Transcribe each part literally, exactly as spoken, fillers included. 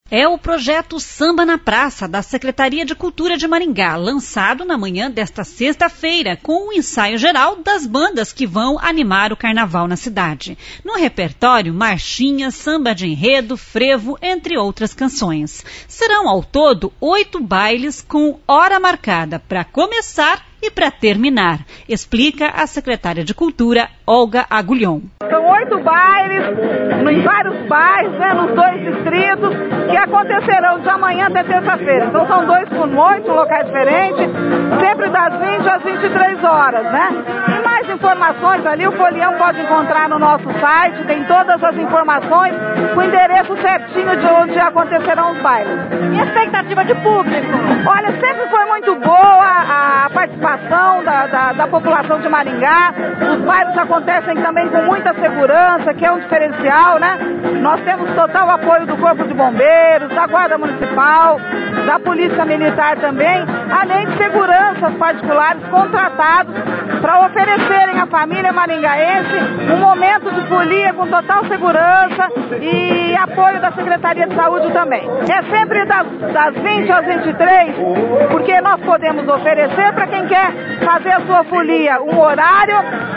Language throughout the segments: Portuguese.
É o projeto Samba na Praça, da Secretaria de Cultura de Maringá, lançado na manhã desta sexta-feira, com o ensaio geral das bandas que vão animar o carnaval na cidade. No repertório, marchinha, samba de enredo, frevo, entre outras canções. Serão ao todo oito bailes com hora marcada para começar e para terminar, explica a secretária de Cultura, Olga Agulhon. São oito bailes, em vários bairros, né, nos dois distritos, que acontecerão de amanhã até terça-feira. Então são dois pulmões, um locais diferentes, sempre das vinte às vinte e três horas, né? E mais informações ali, o Folião pode encontrar no nosso site, tem todas as informações, com o endereço certinho de onde acontecerão os bailes. E a expectativa de público? Olha, sempre foi muito boa a participação Da, da, da população de Maringá. Os bailes acontecem também com muita segurança, que é um diferencial, né? Nós temos total apoio do Corpo de Bombeiros, da Guarda Municipal, da Polícia Militar também, além de seguranças particulares contratados para oferecerem à família maringaense um momento de folia com total segurança e apoio da Secretaria de Saúde também. É sempre das, das vinte às vinte e três, porque nós podemos oferecer para quem quer fazer a sua folia um horário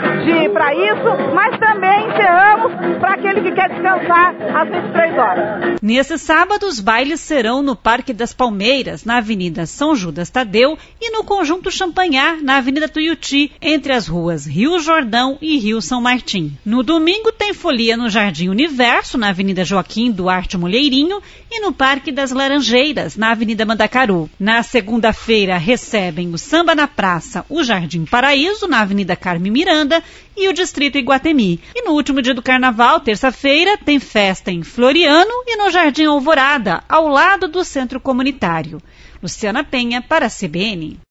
para isso, mas também encerramos para aquele que quer descansar às vinte e três horas. Nesse sábado, os bailes serão no Parque das Palmeiras, na Avenida São Judas Tadeu, e no Conjunto Champanhar, na Avenida Tuiuti, entre as ruas Rio Jordão e Rio São Martim. No domingo, tem folia no Jardim Universo, na Avenida Joaquim Duarte Mulheirinho, e no Parque das Laranjeiras, na Avenida Mandacaru. Na segunda-feira, recebem o Samba na Praça, o Jardim Paraíso, na Avenida Carme Miranda, e o Distrito Iguatemi. E no último dia do Carnaval, terça-feira, tem festa em Floriano e no Jardim Alvorada, ao lado do Centro Comunitário. Luciana Penha, para a C B N.